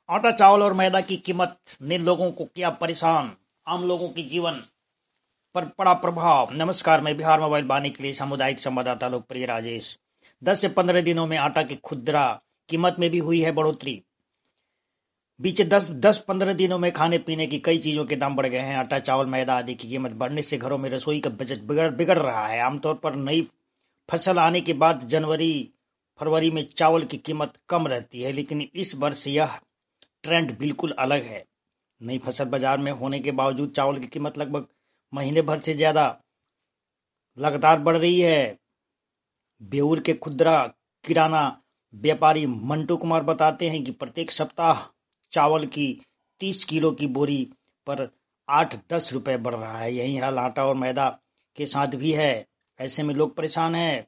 आटा, चावल और मैदा की कीमत ने लोगों को किया परेशान, आम लोगों के जीवन पर पड़ा प्रभाव। नमस्कार, मैं बिहार मोबाइल बानी के लिए सामुदायिक संवाददाता लोकप्रिय राजेश। 10 से 15 दिनों में आटा की खुदरा कीमत में भी हुई है बढ़ोतरी। बीते 10-15 दिनों में खाने पीने की कई चीजों के दाम बढ़ गए हैं। आटा, चावल, मैदा आदि की कीमत बढ़ने से घरों में रसोई का बजट बिगड़ रहा है। आमतौर पर नई फसल आने के बाद जनवरी फरवरी में चावल की कीमत कम रहती है, लेकिन इस वर्ष यह ट्रेंड बिल्कुल अलग है। नई फसल बाजार में होने के बावजूद चावल की कीमत लगभग महीने भर से ज्यादा लगातार बढ़ रही है। बेउर के खुदरा किराना व्यापारी मंटू कुमार बताते हैं कि प्रत्येक सप्ताह चावल की 30 किलो की बोरी पर 8-10 रुपए बढ़ रहा है। यही हाल आटा और मैदा के साथ भी है। ऐसे में लोग परेशान हैं,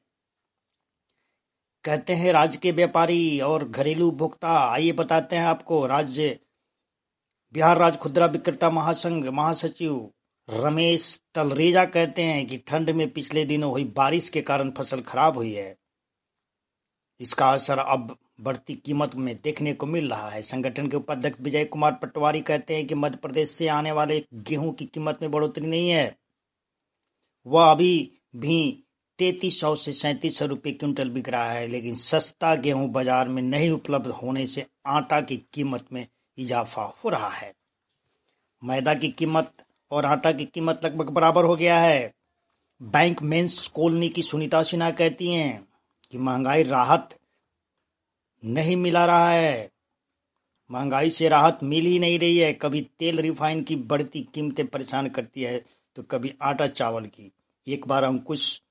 कहते हैं राज्य के व्यापारी और घरेलू उपभोक्ता। आइए बताते हैं आपको। बिहार राज्य खुदरा विक्रेता महासंघ महासचिव रमेश तलरेजा कहते हैं कि ठंड में पिछले दिनों हुई बारिश के कारण फसल खराब हुई है। इसका असर अब बढ़ती कीमत में देखने को मिल रहा है। संगठन के उपाध्यक्ष विजय कुमार पटवारी कहते हैं कि मध्य प्रदेश से आने वाले गेहूं की कीमत में बढ़ोतरी नहीं है। वह अभी भी 3300 से 3700 रुपये क्विंटल बिक रहा है, लेकिन सस्ता गेहूं बाजार में नहीं उपलब्ध होने से आटा की कीमत में इजाफा हो रहा है। मैदा की कीमत और आटा की कीमत लगभग बराबर हो गया है। बैंक मेंस कॉलोनी की सुनीता सिन्हा कहती हैं कि महंगाई राहत नहीं मिला रहा है। महंगाई से राहत मिल ही नहीं रही है। कभी तेल रिफाइन की बढ़ती कीमतें परेशान करती है, तो कभी आटा चावल की। एक पर अंकुश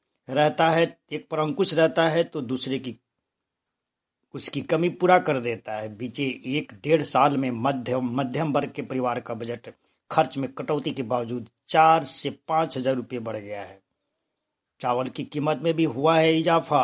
रहता है तो दूसरे की उसकी कमी पूरा कर देता है। बीते 1-1.5 साल में मध्यम वर्ग के परिवार का बजट खर्च में कटौती के बावजूद 4 से 5 हजार रुपये बढ़ गया है। चावल की कीमत में भी हुआ है इजाफा।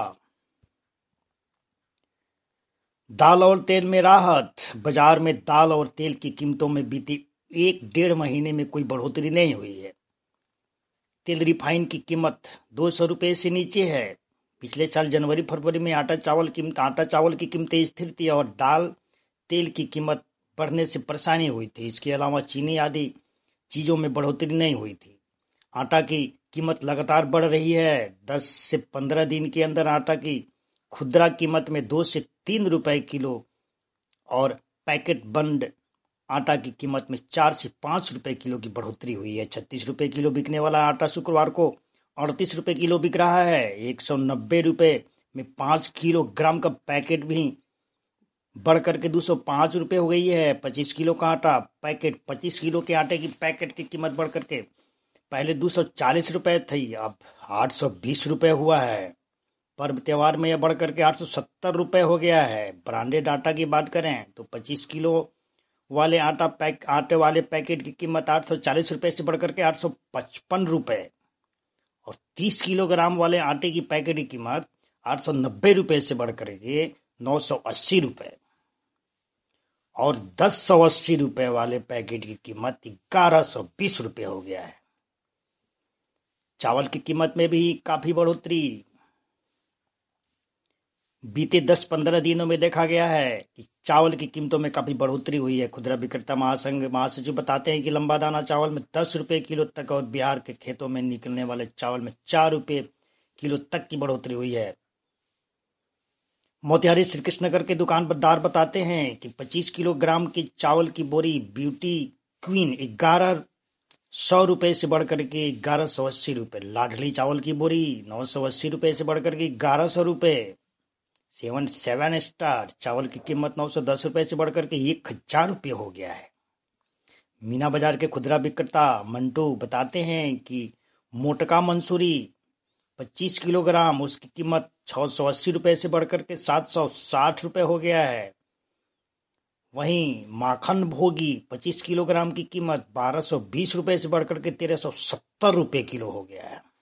दाल और तेल में राहत। बाजार में दाल और तेल की कीमतों में बीते 1-1.5 महीने में कोई बढ़ोतरी नहीं हुई है। तेल रिफाइन की कीमत 200 रुपये से नीचे है। पिछले साल जनवरी फरवरी में आटा चावल की कीमतें स्थिर थी और दाल तेल की कीमत बढ़ने से परेशानी हुई थी। इसके अलावा चीनी आदि चीजों में बढ़ोतरी नहीं हुई थी। आटा की कीमत लगातार बढ़ रही है। 10 से 15 दिन के अंदर आटा की खुदरा कीमत में 2 से 3 रुपए किलो और पैकेट बंद आटा की कीमत में 4 से 5 रुपए किलो की बढ़ोतरी हुई है। 36 रुपए किलो बिकने वाला आटा शुक्रवार को 38 रुपए किलो बिक रहा है। 190 रुपए में 5 किलोग्राम का पैकेट भी बढ़ करके 205 रुपए हो गई है। 25 किलो का आटा पैकेट 25 किलो के आटे की पैकेट की कीमत बढ़ करके पहले 240 रुपए थी, अब 820 रुपए हुआ है। पर्व त्योहार में यह बढ़ करके 870 रुपए हो गया है। ब्रांडेड आटा की बात करें तो 25 किलो वाले आटे वाले पैकेट की कीमत 840 रुपए से बढ़कर के 855 रुपए और 30 किलोग्राम वाले आटे की पैकेट की कीमत 890 रुपए से बढ़कर के 980 रुपए और 1080 रुपए वाले पैकेट की कीमत 1120 रुपए हो गया है। चावल की कीमत में भी काफी बढ़ोतरी बीते 10-15 दिनों में देखा गया है कि चावल की कीमतों में काफी बढ़ोतरी हुई है। खुदरा विक्रेता महासंघ महासचिव बताते हैं कि लंबा दाना चावल में 10 रुपए किलो तक और बिहार के खेतों में निकलने वाले चावल में 4 रुपए किलो तक की बढ़ोतरी हुई है। मोतिहारी श्री कृष्णनगर के दुकानदार बताते हैं कि 25 किलोग्राम की चावल की बोरी ब्यूटी क्वीन 1100 रुपए से बढ़कर के 1180 रुपए। लाडली चावल की बोरी 980 रुपए से बढ़कर के 1100 रुपए। 7 स्टार चावल की कीमत 910 रुपए से बढ़कर के 1000 रुपये हो गया है। मीना बाजार के खुदरा विक्रेता मंटू बताते हैं कि मोटका मंसूरी 25 किलोग्राम उसकी कीमत 680 रुपए से बढ़कर के 760 रुपए हो गया है। वहीं माखन भोगी 25 किलोग्राम की कीमत 1220 रुपए से बढ़कर के 1370 रुपए किलो हो गया है।